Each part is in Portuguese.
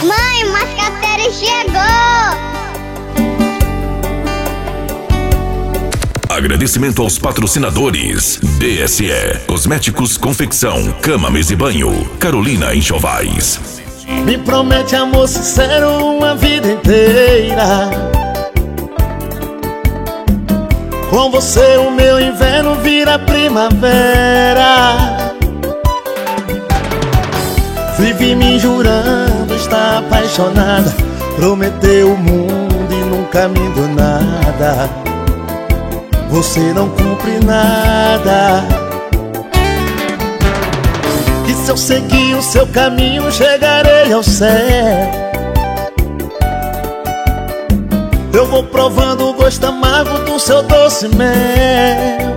Mãe, Mascatéria chegou! Agradecimento aos patrocinadores: DSE Cosméticos, Confecção, Cama, Mesa e Banho, Carolina Enxovais. Me promete amor sincero uma vida inteira. Com você o meu inverno vira primavera. Vive me jurando estar apaixonada. Prometeu o mundo e nunca me deu nada. Você não cumpre nada. Que se eu seguir o seu caminho chegarei ao céu. Eu vou provando o gosto amargo do seu doce mel.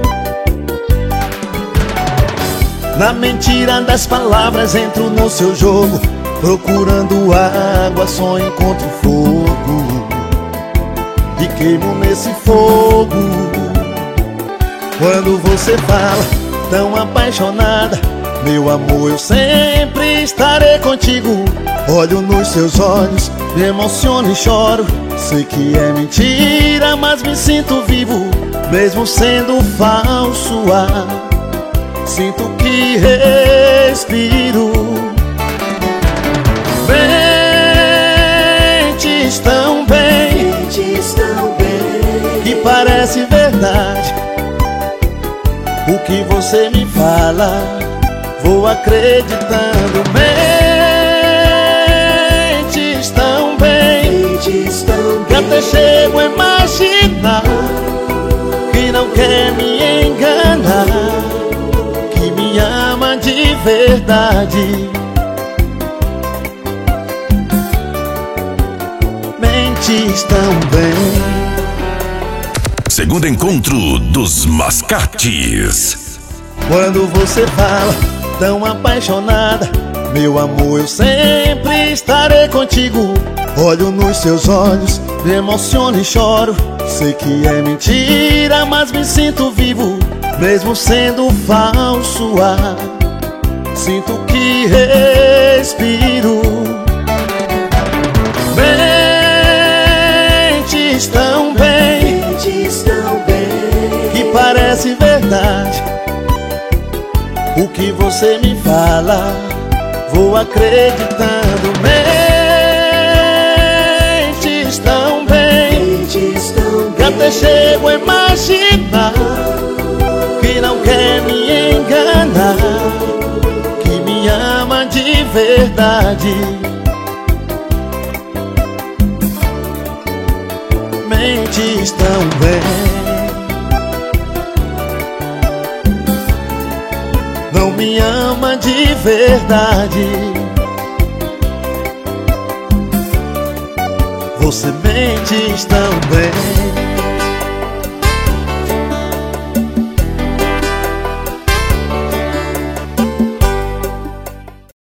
Na mentira das palavras entro no seu jogo. Procurando água só encontro fogo. E queimo nesse fogo. Quando você fala tão apaixonada, meu amor, eu sempre estarei contigo. Olho nos seus olhos, me emociono e choro. Sei que é mentira, mas me sinto vivo. Mesmo sendo falso ar, sinto que respiro. Mentes tão bem, que parece verdade. O que você me fala, vou acreditando. Mentes tão bem, que até chego a imaginar que não quer me enganar, que me ama de verdade. Mentes tão bem. Segundo encontro dos Mascates. Quando você fala tão apaixonada, meu amor, eu sempre estarei contigo. Olho nos seus olhos, me emociono e choro. Sei que é mentira, mas me sinto vivo. Mesmo sendo falso ar, sinto que respiro. Mentes tão bem, que parece verdade. O que você me fala, vou acreditando. Mentes tão bem, que até chego a imaginar que não quer me enganar, que me ama de verdade. Mentes tão bem, não me ama de verdade. Você mente tão bem.